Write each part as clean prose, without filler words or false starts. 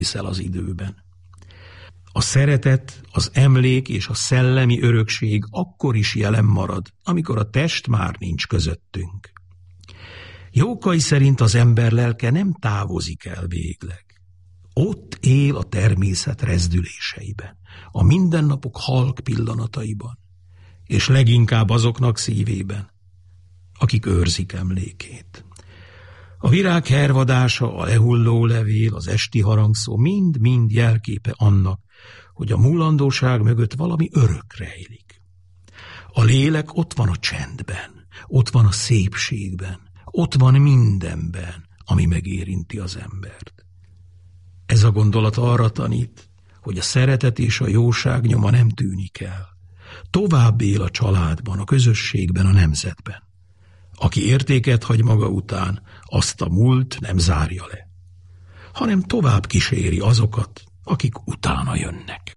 viszel az időben. A szeretet, az emlék és a szellemi örökség akkor is jelen marad, amikor a test már nincs közöttünk. Jókai szerint az ember lelke nem távozik el végleg. Ott él a természet rezdüléseiben, a mindennapok halk pillanataiban, és leginkább azoknak szívében, akik őrzik emlékét. A virág hervadása, a lehulló levél, az esti harangszó mind-mind jelképe annak, hogy a múlandóság mögött valami örök rejlik. A lélek ott van a csendben, ott van a szépségben, ott van mindenben, ami megérinti az embert. Ez a gondolat arra tanít, hogy a szeretet és a jóság nyoma nem tűnik el. Tovább él a családban, a közösségben, a nemzetben. Aki értéket hagy maga után, azt a múlt nem zárja le, hanem tovább kíséri azokat, akik utána jönnek.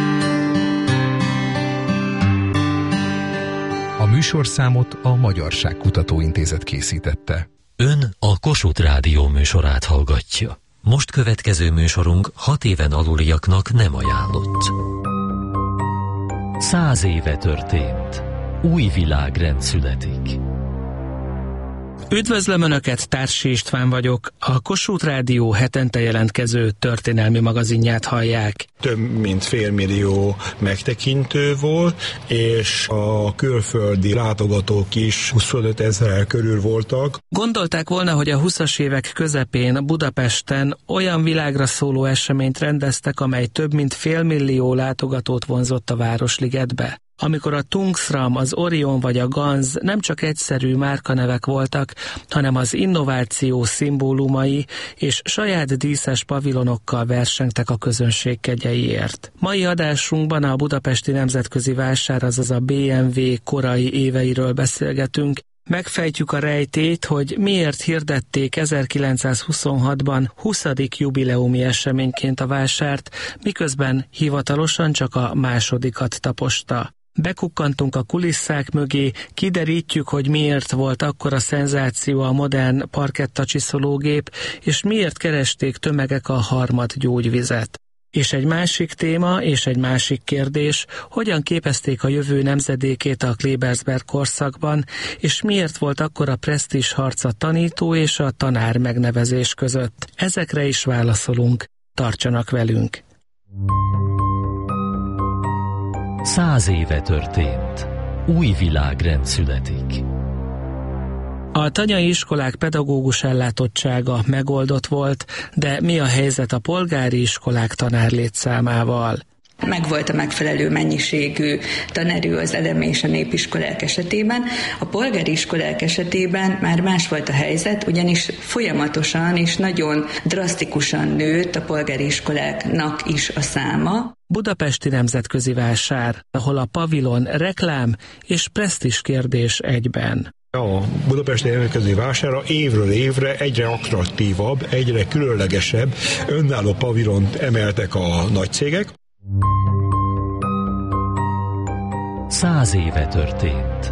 A műsorszámot a Magyarság Kutatóintézet készítette. Ön a Kossuth Rádió műsorát hallgatja. Most következő műsorunk 6 éven aluliaknak nem ajánlott. 100 éve történt. Új világrend születik. Üdvözlöm Önöket, Társi István vagyok. A Kossuth Rádió hetente jelentkező történelmi magazinját hallják. Több mint 500 000 megtekintő volt, és a külföldi látogatók is 25 000 körül voltak. Gondolták volna, hogy a 20-as évek közepén Budapesten olyan világra szóló eseményt rendeztek, amely több mint 500 000 látogatót vonzott a Városligetbe. Amikor a Tungsram, az Orion vagy a Ganz nem csak egyszerű márkanevek voltak, hanem az innováció szimbólumai, és saját díszes pavilonokkal versengtek a közönség kegyeiért. Mai adásunkban a budapesti nemzetközi vásár, azaz a BMW korai éveiről beszélgetünk. Megfejtjük a rejtét, hogy miért hirdették 1926-ban 20. jubileumi eseményként a vásárt, miközben hivatalosan csak a másodikat taposta. Bekukkantunk a kulisszák mögé, kiderítjük, hogy miért volt akkora szenzáció a modern parkettacsiszológép, és miért keresték tömegek a harmad gyógyvizet. És egy másik téma, és egy másik kérdés, hogyan képezték a jövő nemzedékét a Klebersberg korszakban, és miért volt akkora presztízs harc a tanító és a tanár megnevezés között. Ezekre is válaszolunk. Tartsanak velünk! 100 éve történt. Új világrend születik. A tanyai iskolák pedagógus ellátottsága megoldott volt, de mi a helyzet a polgári iskolák tanárlétszámával? Megvolt a megfelelő mennyiségű tanerő az elemi és a népiskolák esetében. A polgári iskolák esetében már más volt a helyzet, ugyanis folyamatosan és nagyon drasztikusan nőtt a polgári iskoláknak is a száma. Budapesti nemzetközi vásár, ahol a pavilon reklám és presztízs kérdés egyben. A budapesti nemzetközi vására évről évre egyre attraktívabb, egyre különlegesebb, önálló pavilont emeltek a nagycégek. 100 éve történt.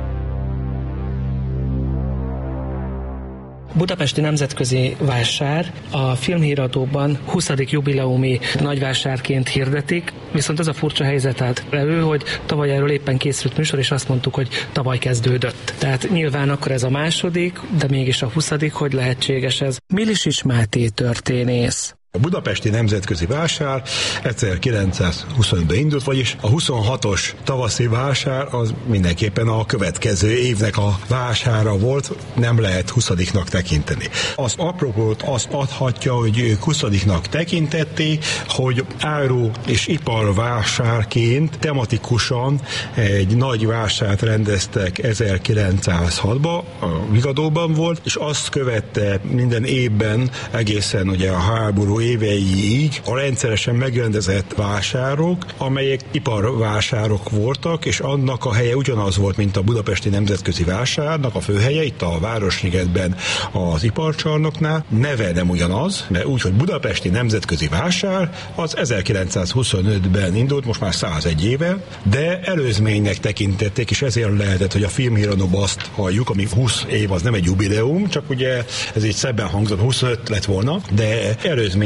Budapesti nemzetközi vásár a filmhíradóban 20. jubileumi nagyvásárként hirdetik, viszont az a furcsa helyzet állt elő, hogy tavaly erről éppen készült műsor, és azt mondtuk, hogy tavaly kezdődött. Tehát nyilván akkor ez a második, de mégis a 20. hogy lehetséges ez? Milisics Máté történész. A budapesti nemzetközi vásár 1925-ben indult, vagyis a 26-os tavaszi vásár az mindenképpen a következő évnek a vására volt, nem lehet 20-nak tekinteni. Az apropót azt adhatja, hogy ők 20-nak tekintették, hogy áru- és iparvásárként tematikusan egy nagy vásárt rendeztek 1906-ban, a Vigadóban volt, és azt követte minden évben egészen ugye a háború éveiig a rendszeresen megrendezett vásárok, amelyek iparvásárok voltak, és annak a helye ugyanaz volt, mint a budapesti nemzetközi vásárnak a főhelye, itt a Városligetben az iparcsarnoknál. Neve nem ugyanaz, mert úgy, hogy budapesti nemzetközi vásár az 1925-ben indult, most már 101 éve, de előzménynek tekintették, és ezért lehetett, hogy a filmhíradóban azt halljuk, ami 20 év az nem egy jubileum, csak ugye ez így szebben hangzott, 25 lett volna, de előzmények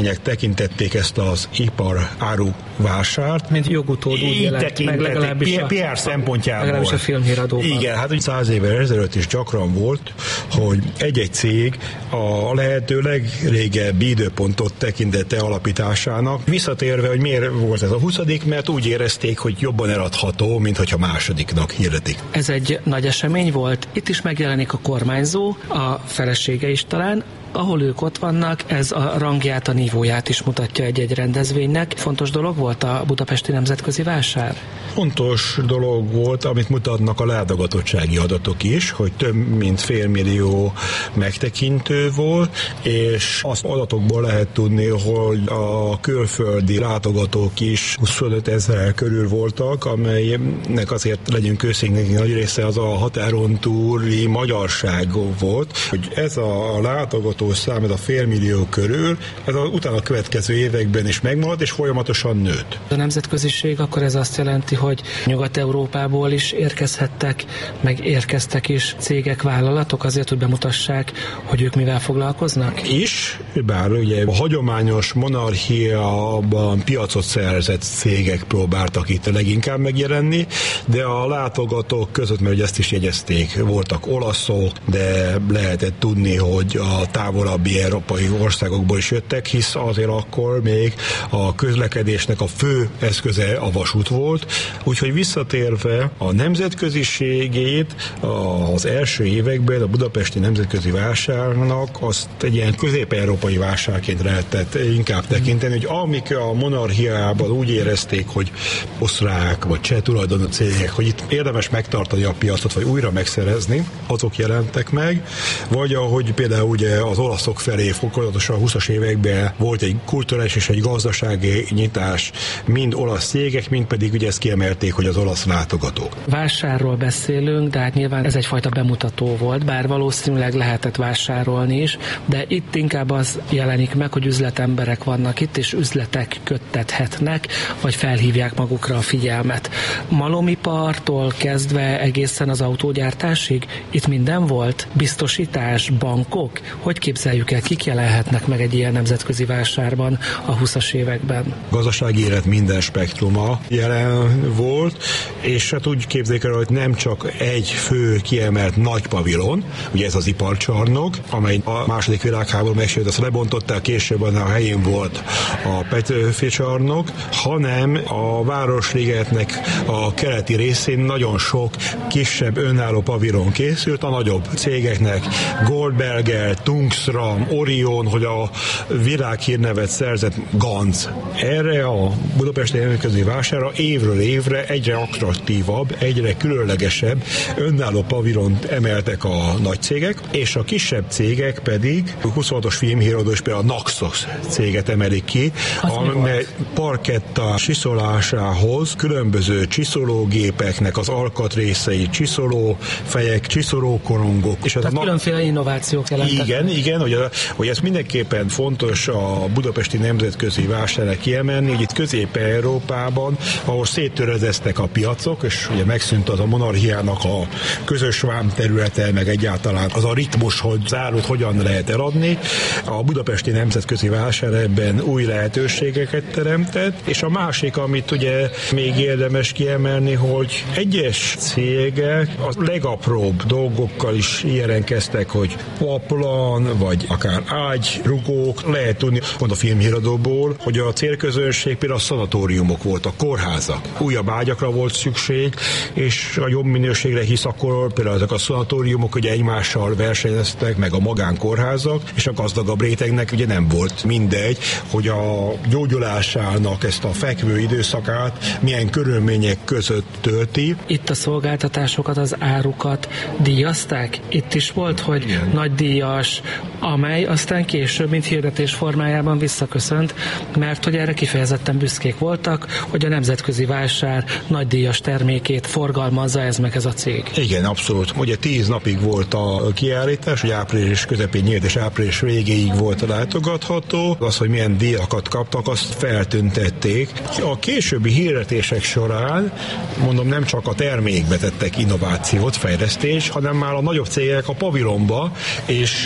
eseménynek tekintették ezt az iparáru vásárt. Mint jogutód úgy jelent meg, legalábbis PR szempontjából. Legalábbis a filmhíradóban. Igen, hát 100 évvel ezelőtt is gyakran volt, hogy egy-egy cég a lehető legrégebbi időpontot tekintette alapításának. Visszatérve, hogy miért volt ez a 20., mert úgy érezték, hogy jobban eladható, mint hogyha másodiknak hirdetik. Ez egy nagy esemény volt. Itt is megjelenik a kormányzó, a felesége is talán. Ahol ők ott vannak, ez a rangját, a nívóját is mutatja egy-egy rendezvénynek. Fontos dolog volt a budapesti nemzetközi vásár? Fontos dolog volt, amit mutatnak a látogatottsági adatok is, hogy több mint 500 000 megtekintő volt, és az adatokból lehet tudni, hogy a külföldi látogatók is 25 000 körül voltak, amelynek azért legyünk őszintén, nagy része az a határon túli magyarság volt, hogy ez a látogató szám, ez a 500 000 körül, ez az utána következő években is megmaradt, és folyamatosan nőtt. A nemzetköziség akkor ez azt jelenti, hogy Nyugat-Európából is érkezhettek, meg érkeztek is cégek, vállalatok azért, hogy bemutassák, hogy ők mivel foglalkoznak? Bár ugye a hagyományos monarchiában piacot szerzett cégek próbáltak itt leginkább megjelenni, de a látogatók között, mert ezt is jegyezték, voltak olaszok, de lehetett tudni, hogy a távolabbi európai országokból is jöttek, hisz azért akkor még a közlekedésnek a fő eszköze a vasút volt, úgyhogy visszatérve a nemzetköziségét az első években a budapesti nemzetközi vásárnak azt egy ilyen közép-európai vásárként lehetett inkább tekinteni, hogy amik a monarchiában úgy érezték, hogy osztrák vagy cseh tulajdonú cégek, hogy itt érdemes megtartani a piacot, vagy újra megszerezni, azok jelentek meg, vagy ahogy például ugye az olaszok felé fokozatosan a 20-as években volt egy kulturális és egy gazdasági nyitás, mind olasz cégek, mind pedig ugye ezt kiemelték, hogy az olasz látogatók. Vásárról beszélünk, de hát nyilván ez egyfajta bemutató volt, bár valószínűleg lehetett vásárolni is, de itt inkább az jelenik meg, hogy üzletemberek vannak itt, és üzletek köttethetnek, vagy felhívják magukra a figyelmet. Malomipartól kezdve egészen az autógyártásig itt minden volt? Biztosítás, bankok? Hogy képzeljük el, kik jelenhetnek meg egy ilyen nemzetközi vásárban a 20-as években? Gazdasági élet minden spektruma jelen volt, és hát úgy képzeljük el, hogy nem csak egy fő kiemelt nagy pavilon, ugye ez az iparcsarnok, amely a második világháború megsérült, azt lebontották, később a helyén volt a Petőfi csarnok, hanem a Városligetnek a keleti részén nagyon sok kisebb önálló pavilon készült, a nagyobb cégeknek Goldberger, Tungsram, Orion, hogy a világhírnevet szerzett Ganz. Erre a budapesti nemzetközi vásárra évről évre egyre attraktívabb, egyre különlegesebb önálló pavilont emeltek a nagy cégek, és a kisebb cégek pedig 26-os filmhíradó és például a Naxos céget emelik ki, amely parketta csiszolásához különböző csiszológépeknek az alkatrészei, csiszolófejek, csiszolókorongok. És tehát különféle innovációk jelentek. Igen, hogy ez mindenképpen fontos a budapesti nemzetközi vásárra kiemelni, hogy itt Közép-Európában, ahol széttörezeztek a piacok, és ugye megszűnt az a monarchiának a közös vámterülete, meg egyáltalán az a ritmus, hogy zárult hogyan lehet eladni. A budapesti nemzetközi vásár ebben új lehetőségeket teremtett, és a másik, amit ugye még érdemes kiemelni, hogy egyes cégek a legapróbb dolgokkal is jelentkeztek, hogy paplan, vagy akár ágyrugók, lehet tudni, pont a filmhíradóból, hogy a célközönség például a szanatóriumok voltak, kórházak. Újabb ágyakra volt szükség, és a jobb minőségre, hisz akkor például ezek a szanatóriumok ugye egymással versenyeztek, meg a magánkórházak, és a gazdagabb rétegnek ugye nem volt mindegy, hogy a gyógyulásának ezt a fekvő időszakát milyen körülmények között tölti. Itt a szolgáltatásokat, az árukat díjazták? Itt is volt, hogy igen, nagy díjas, amely aztán később, mint hirdetés formájában visszaköszönt, mert hogy erre kifejezetten büszkék voltak, hogy a nemzetközi vásár nagy díjas termékét forgalmazza ez meg ez a cég. Igen, abszolút. Ugye 10 napig volt a kiállítás, hogy április közepén nyílt, és április végéig volt látogatható. Az, hogy milyen díjakat kaptak, azt feltüntették. A későbbi hirdetések során, mondom, nem csak a termékbe tettek innovációt, fejlesztés, hanem már a nagyobb cégek a pavilonba, és a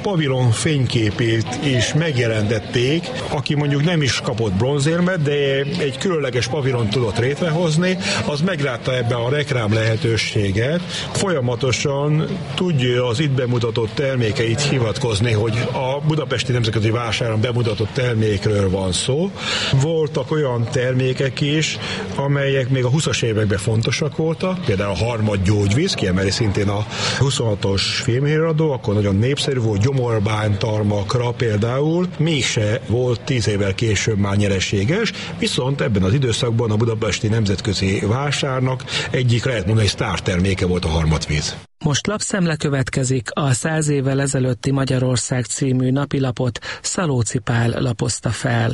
pavilon fényképét is megjelentették, aki mondjuk nem is kapott bronzérmet, de egy különleges pavilon tudott létrehozni, az meglátta ebbe a reklám lehetőséget. Folyamatosan tudja az itt bemutatott termékeit hivatkozni, hogy a Budapesti Nemzetközi Vásáron bemutatott termékről van szó. Voltak olyan termékek is, amelyek még a 20-as években fontosak voltak, például a harmadgyógyvíz, kiemeli szintén a 26-os filmhíradó, akkor nagyon népszerű volt, gyomorbánytarmakra például, mégse volt 10 évvel később már nyereséges, viszont ebben az időszakban a Budapesti Nemzetközi Vásárnak egyik, lehet mondani, sztárterméke volt a harmadvíz. Most lapszemle következik, a 100 évvel ezelőtti Magyarország című napilapot Szalóci Pál lapozta fel.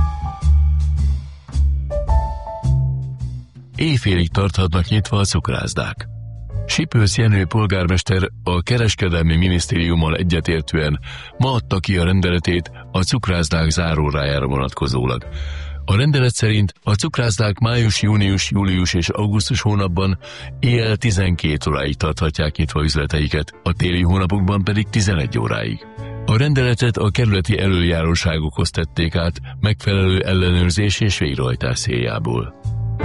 Éjfélig tarthatnak nyitva a cukrászdák. Sipősz Jenő polgármester a kereskedelmi minisztériummal egyetértően ma adta ki a rendeletét a cukrászdák zárórájára vonatkozólag. A rendelet szerint a cukrászdák május, június, július és augusztus hónapban éjjel 12 óráig tarthatják nyitva üzleteiket, a téli hónapokban pedig 11 óráig. A rendeletet a kerületi elöljáróságokhoz tették át megfelelő ellenőrzés és végrehajtás céljából.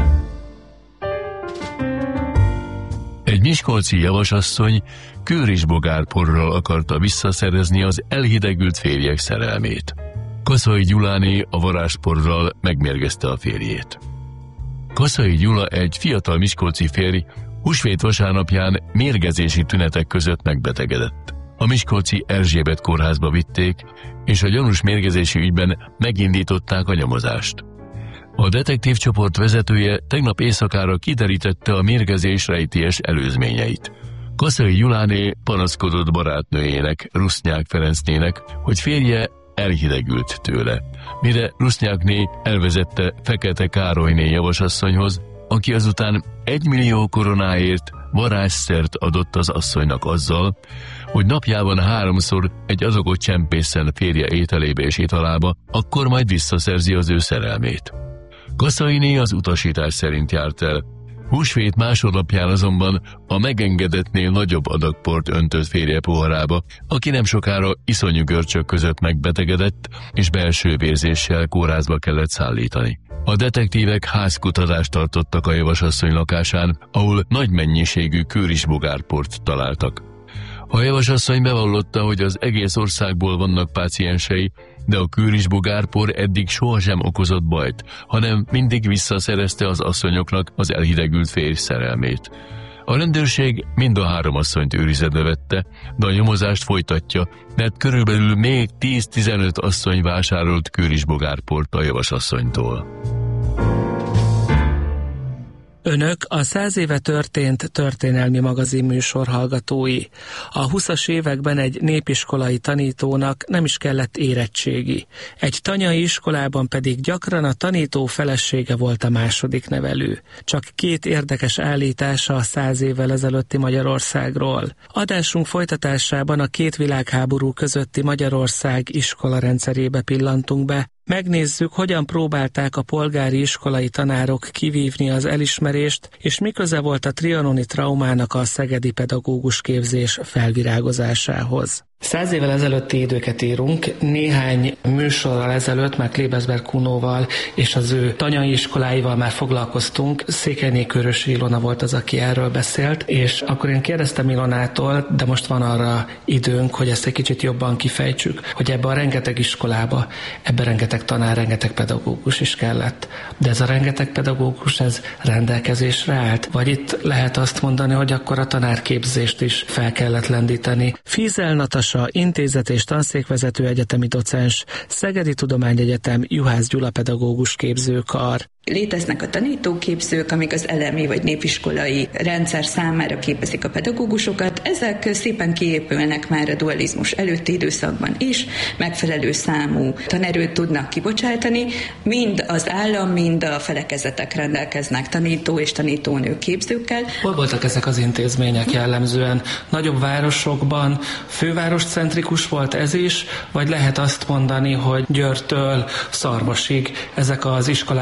Egy miskolci javasasszony kőrisbogárporral akarta visszaszerezni az elhidegült férjek szerelmét. Kaszai Gyuláné a varázsporral megmérgezte a férjét. Kaszai Gyula, egy fiatal miskolci férj, húsvét vasárnapján mérgezési tünetek között megbetegedett. A miskolci Erzsébet kórházba vitték, és a gyanús mérgezési ügyben megindították a nyomozást. A detektívcsoport vezetője tegnap éjszakára kiderítette a mérgezés rejtélyes előzményeit. Kaszai Gyuláné panaszkodott barátnőjének, Rusznyák Ferencnének, hogy férje elhidegült tőle, mire Rusznyákné elvezette Fekete Károlyné javasasszonyhoz, aki azután 1 millió koronáért varázsszert adott az asszonynak azzal, hogy napjában 3-szor egy adagot csempészen férje ételébe és italába, akkor majd visszaszerzi az ő szerelmét. Kaszainé az utasítás szerint járt el. Húsvét másodnapján azonban a megengedettnél nagyobb adag port öntött férje poharába, aki nem sokára iszonyú görcsök között megbetegedett, és belső vérzéssel kórházba kellett szállítani. A detektívek házkutatást tartottak a javasasszony lakásán, ahol nagy mennyiségű kőrisbogárport találtak. A javasasszony bevallotta, hogy az egész országból vannak páciensei, de a kőrisbogárpor eddig sohasem okozott bajt, hanem mindig visszaszerezte az asszonyoknak az elhidegült férj szerelmét. A rendőrség mind a 3 asszonyt őrizetbe vette, de a nyomozást folytatja, mert körülbelül még 10-15 asszony vásárolt kőrisbogárport a javasasszonytól. Önök a 100 éve történt történelmi magazin műsor hallgatói. A 20-as években egy népiskolai tanítónak nem is kellett érettségi. Egy tanyai iskolában pedig gyakran a tanító felesége volt a második nevelő. Csak 2 érdekes állítása a 100 évvel ezelőtti Magyarországról. Adásunk folytatásában a 2 világháború közötti Magyarország iskola rendszerébe pillantunk be. Megnézzük, hogyan próbálták a polgári iskolai tanárok kivívni az elismerést, és mi köze volt a trianoni traumának a szegedi pedagógus képzés felvirágozásához. 100 évvel ezelőtti időket írunk, néhány műsorral ezelőtt már Klebesberg Kunóval és az ő tanyai iskoláival már foglalkoztunk. Székelyné Körösi Ilona volt az, aki erről beszélt, és akkor én kérdeztem Ilonától, de most van arra időnk, hogy ezt egy kicsit jobban kifejtsük, hogy ebbe a rengeteg iskolába, ebbe rengeteg tanár, rengeteg pedagógus is kellett. De ez a rengeteg pedagógus, ez rendelkezésre állt? Vagy itt lehet azt mondani, hogy akkor a tanárképzést is fel kellett lendíteni? Fízel Natasha, intézet és tanszékvezető egyetemi docens, Szegedi Tudományegyetem Juhász Gyula pedagógus képzőkar. Léteznek a tanítóképzők, amik az elemi vagy népiskolai rendszer számára képezik a pedagógusokat. Ezek szépen kiépülnek már a dualizmus előtti időszakban is, megfelelő számú tanerőt tudnak kibocsátani. Mind az állam, mind a felekezetek rendelkeznek tanító és tanítónő képzőkkel. Hol voltak ezek az intézmények jellemzően? Nagyobb városokban, fővároscentrikus volt ez is, vagy lehet azt mondani, hogy Győrtől Szarvasig ezek az iskolák, ezek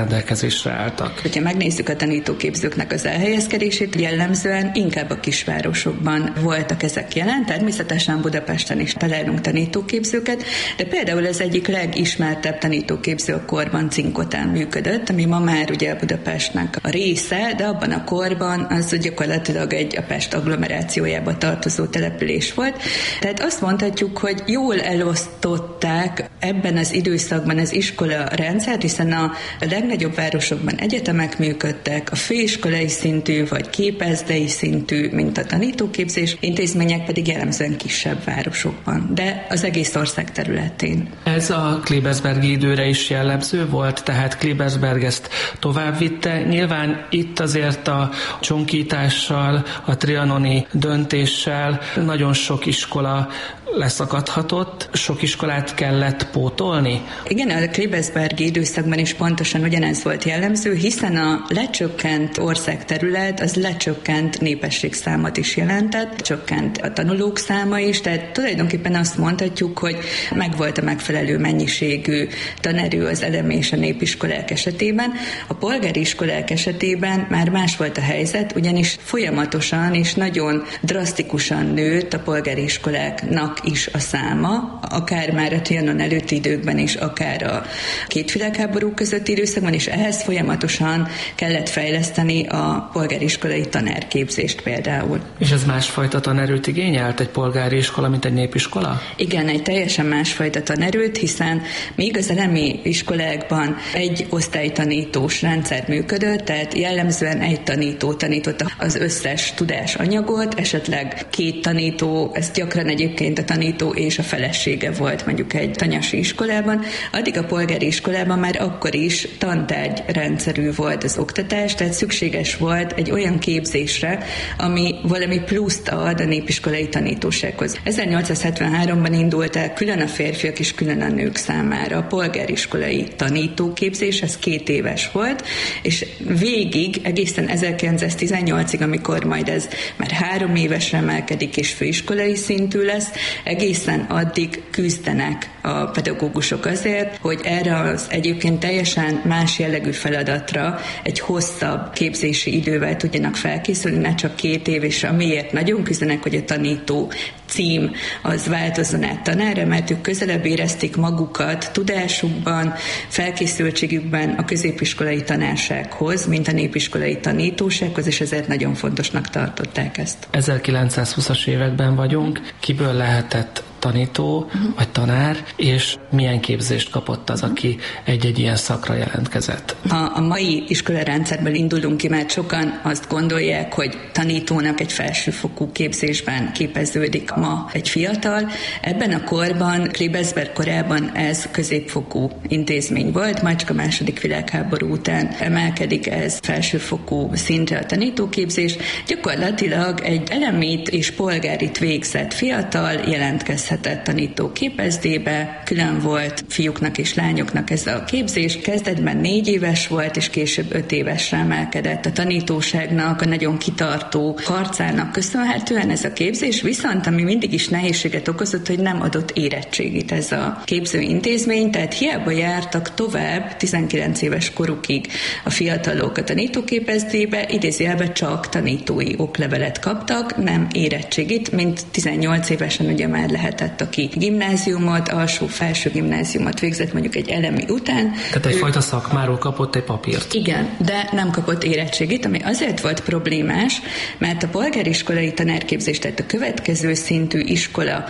rendelkezésre álltak. Hogyha megnézzük a tanítóképzőknek az elhelyezkedését, jellemzően inkább a kisvárosokban voltak ezek jelen, természetesen Budapesten is találunk tanítóképzőket, de például az egyik legismertebb tanítóképző a korban Cinkotán működött, ami ma már ugye Budapestnek a része, de abban a korban az gyakorlatilag a Pest agglomerációjába tartozó település volt. Tehát azt mondhatjuk, hogy jól elosztották ebben az időszakban az iskola rendszert, hiszen a legnagyobb városokban egyetemek működtek, a főiskolai szintű vagy képezdei szintű, mint a tanítóképzés, intézmények pedig jellemzően kisebb városokban, de az egész ország területén. Ez a Klebesbergi időre is jellemző volt, tehát Klebesberg ezt tovább vitte. Nyilván itt azért a csonkítással, a trianoni döntéssel nagyon sok iskola leszakadhatott, sok iskolát kellett pótolni? Igen, a Klebesbergi időszakban is pontosan ugyanez volt jellemző, hiszen a lecsökkent országterület az lecsökkent népességszámot is jelentett, csökkent a tanulók száma is, tehát tulajdonképpen azt mondhatjuk, hogy megvolt a megfelelő mennyiségű tanerő az elemi és a népiskolák esetében. A polgári iskolák esetében már más volt a helyzet, ugyanis folyamatosan és nagyon drasztikusan nőtt a polgári iskoláknak is a száma, akár már a Trianon előtti időkben is, akár a két világháború közötti időszakban, és ehhez folyamatosan kellett fejleszteni a polgári iskolai tanárképzést például. És ez másfajta tanerőt igényelt egy polgári iskola, mint egy népiskola? Igen, egy teljesen másfajta tanerőt, hiszen míg az elemi iskolákban egy osztálytanítós rendszer működött, tehát jellemzően egy tanító tanította az összes tudásanyagot, esetleg két tanító, ez gyakran egyébként a tanító és a felesége volt mondjuk egy tanyasi iskolában, addig a polgári iskolában már akkor is tantárgyrendszerű volt az oktatás, tehát szükséges volt egy olyan képzésre, ami valami pluszt ad a népiskolai tanítósághoz. 1873-ban indult el külön a férfiak és külön a nők számára a polgáriskolai tanítóképzés, ez 2 éves volt, és végig, egészen 1918-ig, amikor majd ez már 3 évesre emelkedik és főiskolai szintű lesz, egészen addig küzdenek a pedagógusok azért, hogy erre az egyébként teljesen más jellegű feladatra egy hosszabb képzési idővel tudjanak felkészülni, ne csak 2 év, és amiért nagyon küzdenek, hogy a tanító cím az változzon át tanárra, mert ők közelebb érezték magukat tudásukban, felkészültségükben a középiskolai tanársághoz, mint a népiskolai tanítósághoz, és ezért nagyon fontosnak tartották ezt. 1920-as években vagyunk, kiből lehetett tanító vagy tanár, és milyen képzést kapott az, aki egy-egy ilyen szakra jelentkezett? A mai iskolarendszerből indulunk ki, mert sokan azt gondolják, hogy tanítónak egy felsőfokú képzésben képeződik ma egy fiatal. Ebben a korban, Klebesberg korában ez középfokú intézmény volt, majd csak a II. Világháború után emelkedik ez felsőfokú szintre a tanítóképzés. Gyakorlatilag egy elemit és polgárit végzett fiatal jelentkezhet tanító képezdébe, külön volt fiúknak és lányoknak ez a képzés. Kezdetben 4 éves volt, és később 5 évesre emelkedett. A tanítóságnak, a nagyon kitartó harcának köszönhetően ez a képzés, viszont ami mindig is nehézséget okozott, hogy nem adott érettségit ez a képzőintézmény, tehát hiába jártak tovább 19 éves korukig a fiatalok a tanítóképezdébe, idézőjelben csak tanítói oklevelet kaptak, nem érettségit, mint 18 évesen ugye már lehetett, aki gimnáziumot, alsó-felső gimnáziumot végzett mondjuk egy elemi után. Tehát egyfajta szakmáról kapott egy papírt. Igen, de nem kapott érettségit, ami azért volt problémás, mert a polgáriskolai tanárképzés, tehát a következő szintű iskola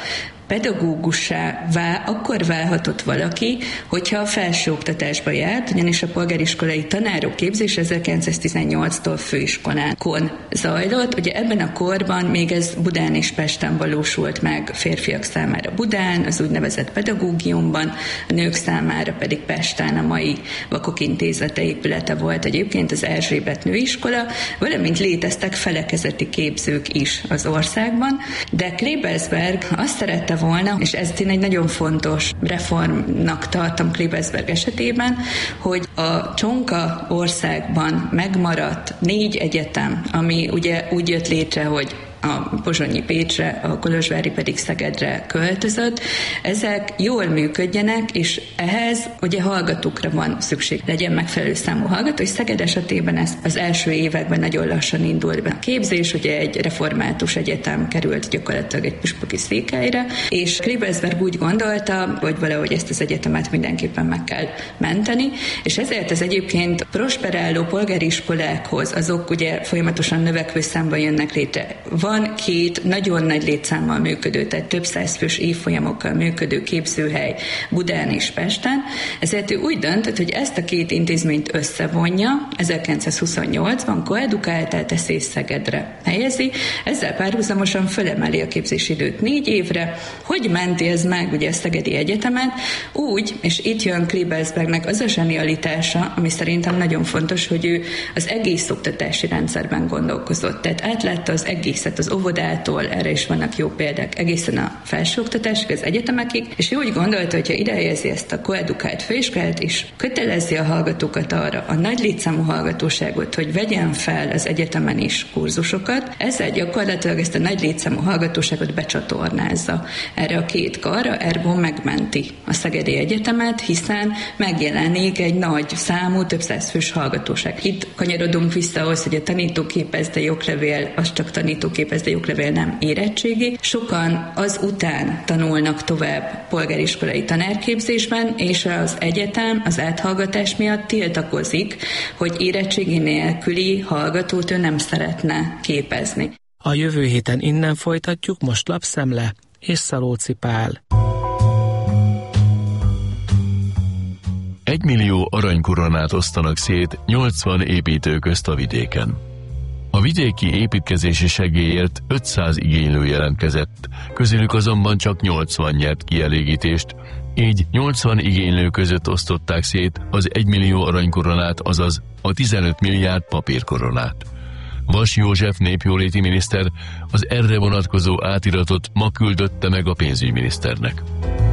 pedagógussá akkor válhatott valaki, hogyha a felsőoktatásba járt, ugyanis a polgáriskolai tanárok képzés 1918-tól főiskolákon zajlott. Ugye ebben a korban még ez Budán és Pesten valósult meg férfiak számára Budán, az úgynevezett pedagógiumban, a nők számára pedig Pesten a mai Vakok Intézete épülete volt egyébként az Erzsébet nőiskola, valamint léteztek felekezeti képzők is az országban, de Klebesberg azt szerette volna, és ezt én egy nagyon fontos reformnak tartom Klebesberg esetében, hogy a csonka országban megmaradt 4 egyetem, ami ugye úgy jött létre, hogy a pozsonyi Pécsre, a kolozsvári pedig Szegedre költözött, ezek jól működjenek, és ehhez ugye hallgatókra van szükség, legyen megfelelő számú hallgató, és Szeged esetében ez az első években nagyon lassan indult be a képzés, ugye egy református egyetem került gyakorlatilag egy püspöki székhelyre, és Klebelsberg úgy gondolta, hogy valahogy ezt az egyetemet mindenképpen meg kell menteni, és ezért az egyébként prosperáló polgári iskolákhoz, azok ugye folyamatosan növekvő számban jönnek létre. Van két nagyon nagy létszámmal működő, tehát több százfős évfolyamokkal működő képzőhely Budán és Pesten, ezért ő úgy döntött, hogy ezt a két intézményt összevonja, 1928-ban koedukáltá teszi és Szegedre helyezi, ezzel párhuzamosan fölemeli a képzésidőt 4 évre. Hogy menti ez meg ugye a Szegedi Egyetemet? Úgy, és itt jön Klebelsbergnek az a zsenialitása, ami szerintem nagyon fontos, hogy ő az egész oktatási rendszerben gondolkozott. Tehát átlátta az egészet, az óvodától, erre is vannak jó példák, egészen a felsőoktatásig, az egyetemekig, és ő úgy gondolta, hogyha ide helyezi ezt a koedukált főiskolát, és kötelezi a hallgatókat arra, a nagy létszámú hallgatóságot, hogy vegyen fel az egyetemen is kurzusokat, ezzel gyakorlatilag ezt a nagy létszámú hallgatóságot becsatornázza erre a két karra, ergo megmenti a Szegedi Egyetemet, hiszen megjelenik egy nagy számú, több százfős hallgatóság. Itt kanyarodunk vissza ahhoz, hogy a tanítóképez, de joglevél, az csak tanítóképez, de joglevél nem érettségi. Sokan az után tanulnak tovább polgáriskolai tanárképzésben, és az egyetem az áthallgatás miatt tiltakozik, hogy érettségi nélküli hallgatót ő nem szeretne képezni. A jövő héten innen folytatjuk, most Lapszemle és Szalóci Pál. 1 millió aranykoronát osztanak szét 80 építő közt a vidéken. A vidéki építkezési segélyért 500 igénylő jelentkezett, közülük azonban csak 80 nyert kielégítést, így 80 igénylő között osztották szét az 1 millió aranykoronát, azaz a 15 milliárd papírkoronát. Vas József népjóléti miniszter az erre vonatkozó átiratot ma küldötte meg a pénzügyminiszternek.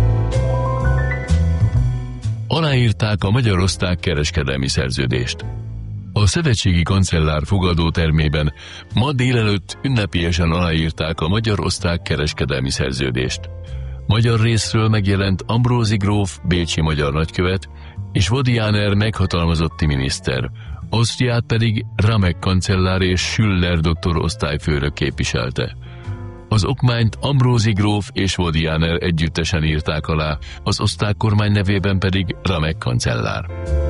Aláírták a magyar-osztrák kereskedelmi szerződést. A szövetségi kancellár fogadótermében ma délelőtt ünnepélyesen aláírták a magyar-osztrák kereskedelmi szerződést. Magyar részről megjelent Ambrózi gróf, bécsi magyar nagykövet, és Wodianer meghatalmazotti miniszter, Ausztriát pedig Ramek kancellár és Schüller doktor osztályfőnök képviselte. Az okmányt Ambrózi gróf és Wodianer együttesen írták alá, az osztrák kormány nevében pedig Ramek kancellár.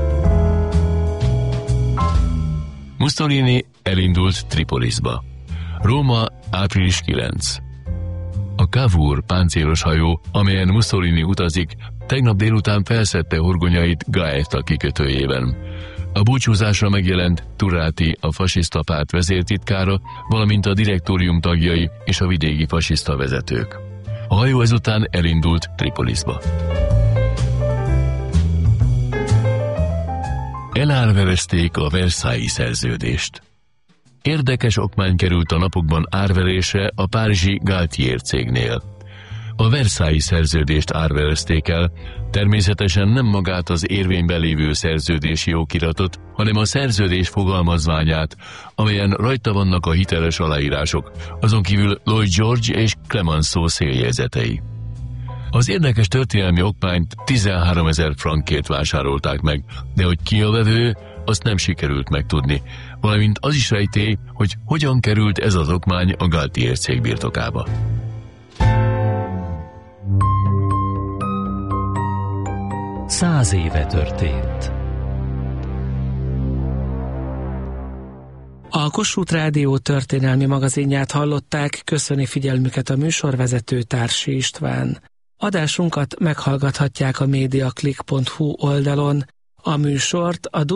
Mussolini elindult Tripolisba. Róma, április 9. A Cavour páncélos hajó, amelyen Mussolini utazik, tegnap délután felszedte horgonyait Gaeta kikötőjében. A búcsúzásra megjelent Turati, a fasiszta párt vezértitkára, valamint a direktórium tagjai és a vidéki fasiszta vezetők. A hajó ezután elindult Tripolisba. Elárverezték a Versailles szerződést. Érdekes okmány került a napokban árverésre a párizsi Galtier cégnél. A Versailles szerződést árverezték el, természetesen nem magát az érvényben lévő szerződési okiratot, hanem a szerződés fogalmazványát, amelyen rajta vannak a hiteles aláírások, azon kívül Lloyd George és Clemenceau széljegyzetei. Az érdekes történelmi okmányt 13 000 frankért vásárolták meg, de hogy ki a vevő, azt nem sikerült megtudni, valamint az is rejtély, hogy hogyan került ez az okmány a Galtier cég birtokába. Száz éve történt. A Kossuth Rádió történelmi magazinját hallották, köszöni figyelmüket a műsorvezető Társi István. Adásunkat meghallgathatják a mediaclick.hu oldalon. A műsort a